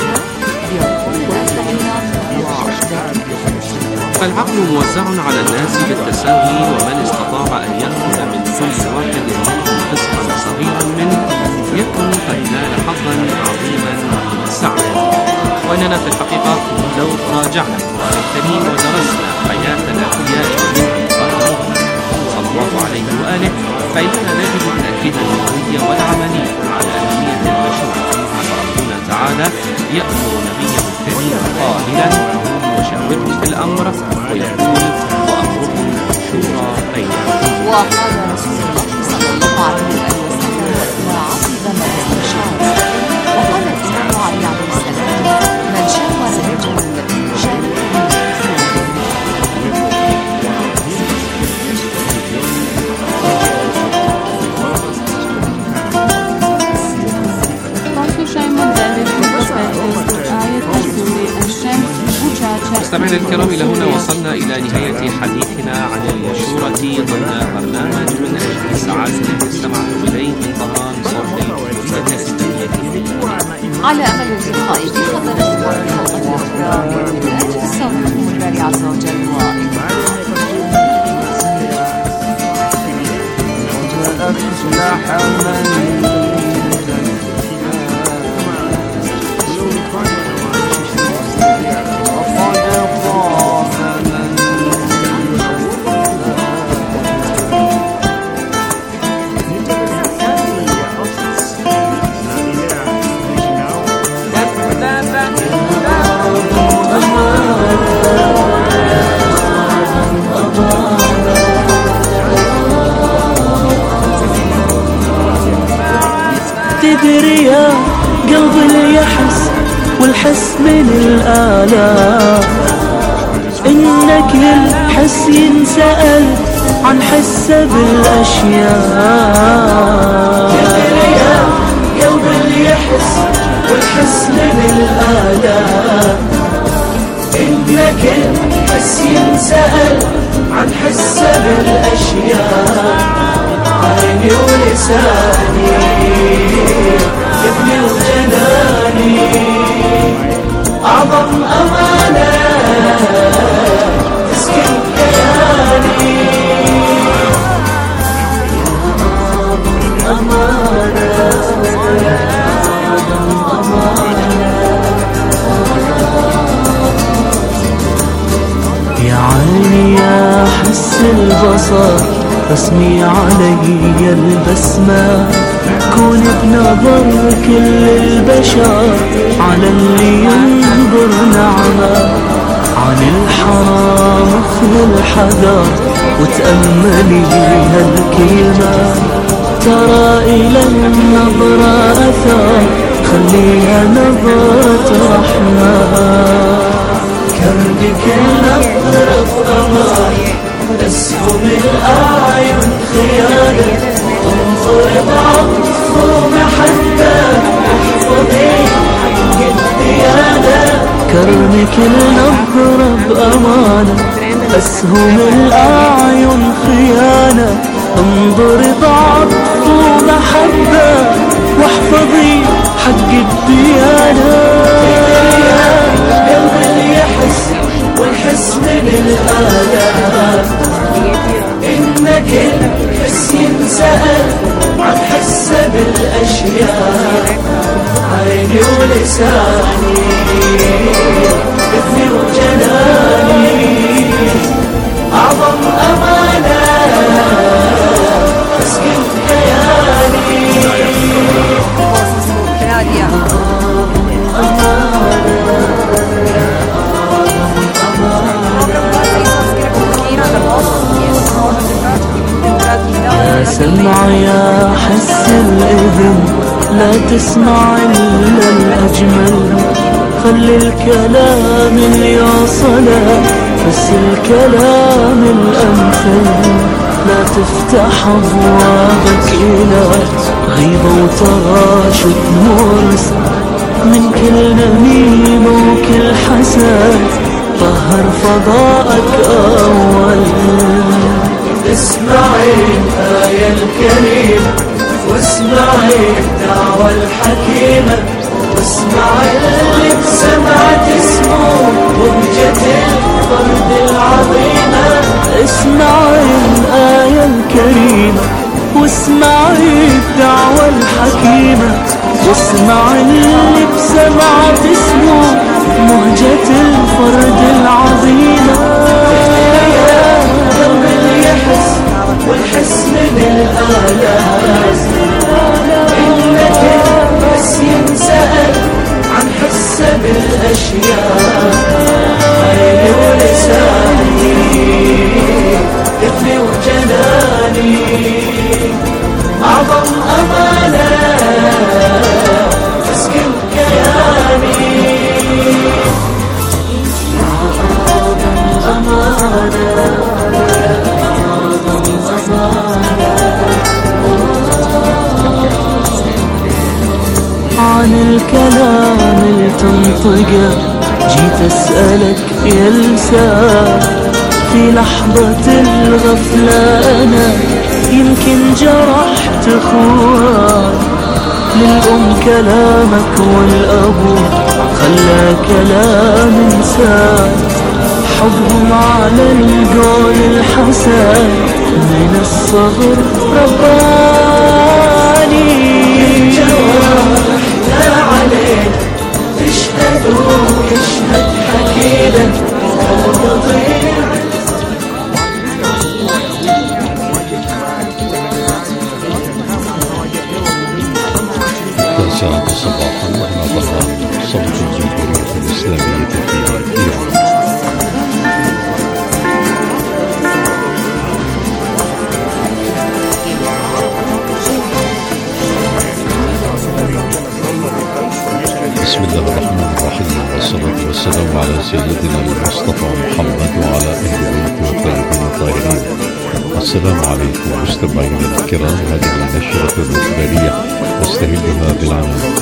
فالعقل موزع على الناس بالتساوي، ومن استطاع أن يأخذ من كل واحد منهم قسطا صغيرا منه يكون قد نال حظا عظيما من السعادة. وإننا في الحقيقة لو راجعنا القرآن الكريم ودرسنا حياة الأنبياء صلى الله عليه وآله، فإننا نجد تأكيدا النظرية والعملية على أهمية المشورة. ربنا تعالى يأمر نبيه الكريم قائلا: وشاورهم في الأمر، ويقول: وأمرهم شورى بينهم. وقال رسول الله صلى الله عليه وسلم: وإذا عصب من المشاور. وقال الإمام علي عليه السلام: من شاور الرجل شاور. مستمعينا الكرام، إلى هنا وصلنا إلى نهاية حديثنا عن المشورة ضمن برنامج من أجل السعادة الذي استمعتم إليه من طهران صوت الجمهورية الإسلامية. على أمل اللقاء في حضراتكم الحلقة الأخرى من أجل صوتكم الباري عز وجل تدري يا قلب اللي يحس والحس من الآلام، إنك للحس ينسأل عن حسه بالأشياء. تدري يا قلب اللي يحس والحس من الآلام، إنك للحس ينسأل عن حسه بالأشياء. عيني ولساني يبني وجناني أعظم أمانة تسكن كياني. يا عيني يا حس البصر رسمي علي البسمة، كون بنظر كل البشر على اللي ينظر نعمة. عن الحرام خذ الحذر وتأملي هالكلمة، ترى إلى النظرة أثر خليها نظرة رحمة. كربي نضرب أمان أسهم الأعين خيانة انظر بعطف ومحبة احفظي حق الديانة كرمك نضرب أمانة أسهم الأعين خيانة انظر بعطف ومحبة واحفظي حق الديانة قلب اللي يحس والحس من الآلام إن كل حس ينسأل عن حسه بالأشياء عيني ولساني إذني وجناني أعظم أمانة تسكن كياني يا سمع يا حس الإذن لا تسمع إلا الأجمل خلي الكلام اللي يوصله بس الكلام الأمثل لا تفتح أبوابك إلى غيبة وتغاشت مرسل من كل نميمة وكل حسد طهر فضاءك أول اسمعي الآية الكريمة واسمعي الدعوة الحكيمة واسمعي اللي بسمعت اسمه وبجت الفرد العظيمة اسمعي الآية الكريمة واسمعي الدعوة الحكيمة واسمعي اللي بسمعت اسمه مهجة الفرد العظيمة قلب اللي يحس والحس من الآلام إنك بس ينسأل عن حسه بالأشياء عيني ولساني إذني وجناني أعظم أمانة تسكن كياني عن الكلام اللي تنطقه جيت أسألك يا لسان في لحظة الغفلة أنا يمكن جرحت أخوان للأم كلامك والأبو خلى كلام إنسان حبهم على القول الحسن من الصغر رباني جوارحنا علينا تشهد ويشهد حكينا الساعة صباحا وهنا برنامج صوت الجمهورية الإسلامية في إيران. بسم الله الرحمن الرحيم والصلاة والسلام على سيدنا المصطفى محمد وعلى أهل بيته الطيبين الطاهرين. السلام عليكم مستمعينا الكرام، هذه النشرة الإخبارية نستهلها بالعناوين.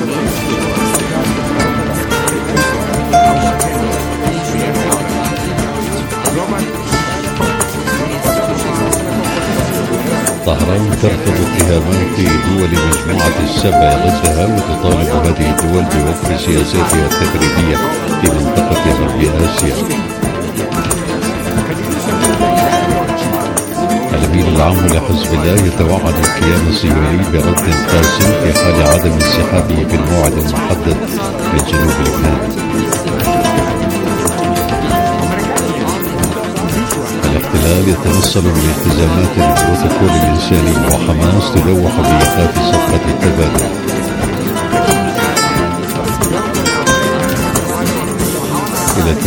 طهران ترفض اتهامات دول مجموعة السبع ضدها وتطالب هذه الدول بوقف سياساتها التخريبية في منطقة غرب آسيا. الأمين العام لحزب الله يتوعد الكيان الصهيوني برد قاسي في حال عدم انسحابه في الموعد المحدد من جنوب لبنان. الاحتلال يتنصل من التزامات البروتوكول الإنساني وحماس تلوح بإيقاف صفقة التبادل.